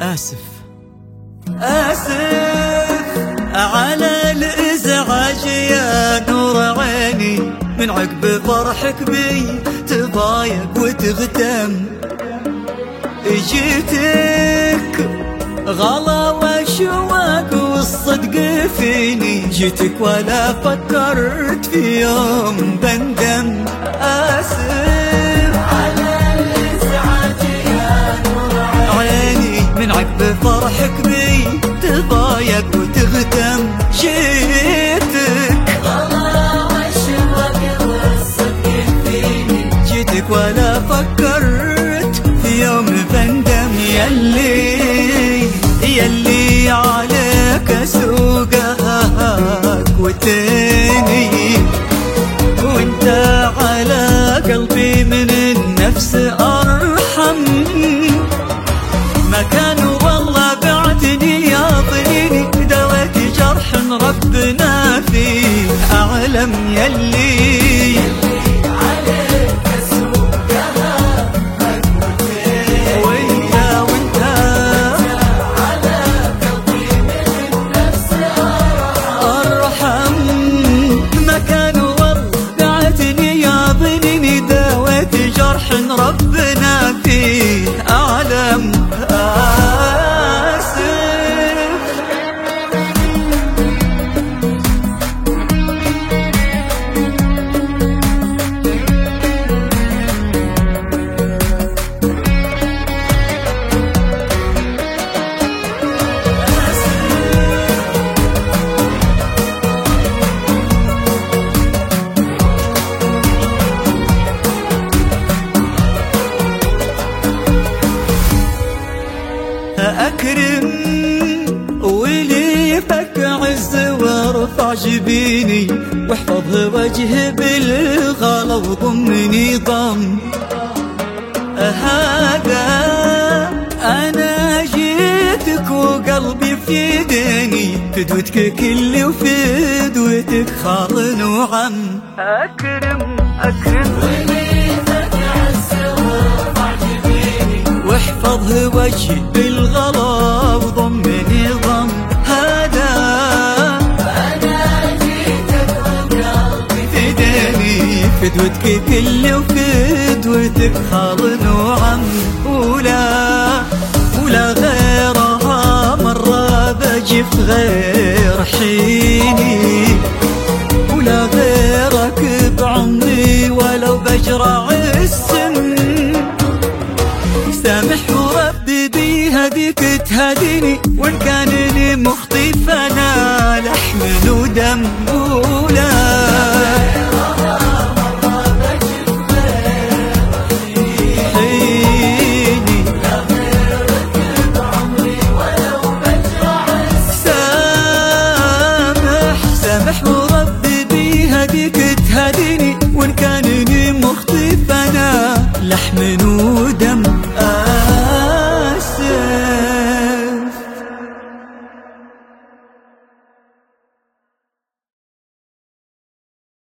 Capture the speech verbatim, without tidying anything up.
آسف آسف على الإزعاج يا نور عيني، من عقب فرحك بي تضايق وتغتم. جيتك غلا وشواق والصدق فيني، جيتك ولا فكرت في يوم بندم. آسف على الإزعاج يا نور عيني، من عقب فرحك بي تضايق وتغتم. جيتك غلا وشواق والصدق فيني، جيتك ولا فكرت في يوم بندم. يلي يلي عليك سوقك وتاني، وانت على قلبي من النفس أرحم. ما كان والله بعدني يا ضنيني، دويت جرح ربنا فيه أعلم. يلي عليك سوقها ربنا فيه أعلم. آسف أكرم ولي فك عز وارفع جبيني، واحفظ وجهي بالغلا وضمني ضم. هذا أنا جيتك وقلبي في يديني، فدوتك كلي وفدوتك خال وعم. أكرم أكرم ولي فك عز وارفع جبيني، واحفظ وجهي بالغلا وضمني ضم. هذا أنا جيتك وقلبي في ديني، فدوتك كلي وفدوتك خال وعم. ولا ولا غيرها مرة بجي في غير حيني، ولا غيرك بعمري ولو بجرع السن. سامح وربي بيهديك تهديني، وإن كان لي مخطي فأنا لحم ودم. ولا